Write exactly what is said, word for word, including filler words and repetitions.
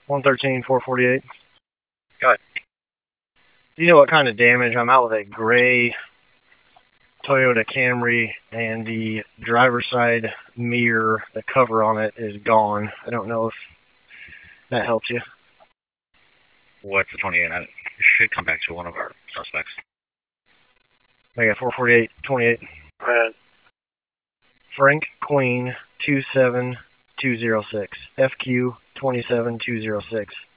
one thirteen, four forty-eight. Go ahead. Do you know what kind of damage? I'm out with a gray Toyota Camry, and the driver's side mirror, the cover on it, is gone. I don't know if that helps you. What's the twenty-eight? It should come back to one of our suspects. I got four forty-eight, twenty-eight. Go ahead. Frank Queen, two seven two zero six. F Q two seven two zero six.